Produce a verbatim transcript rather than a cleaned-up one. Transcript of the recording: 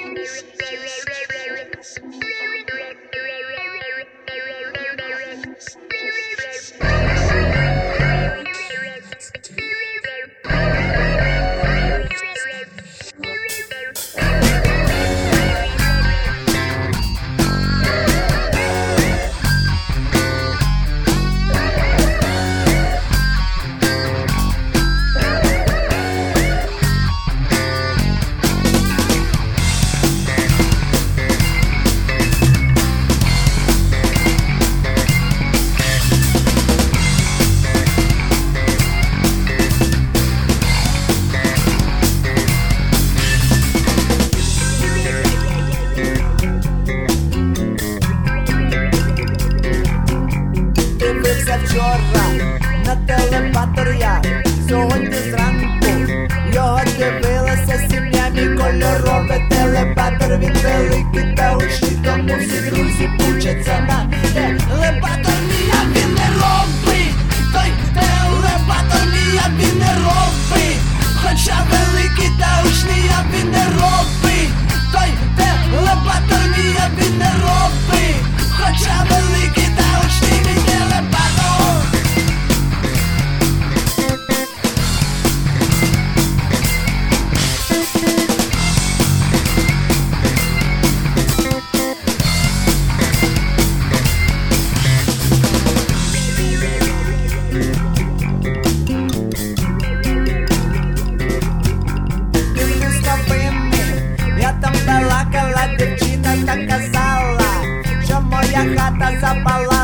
Вчора на телеватор я, сьогодні зранку його дивилася сім'я. Мій кольоровий телеватор, він великий та гучний, тому всі друзі пучаться на телеватор. Ніяк він не робить, той телеватор ніяк він не робить, хоча великий та гучний, як він не робить, той телеватор ніяк він не робить, хоча великий та гучний він телеватор. Я там балакала, дівчина та казала, що моя хата запала.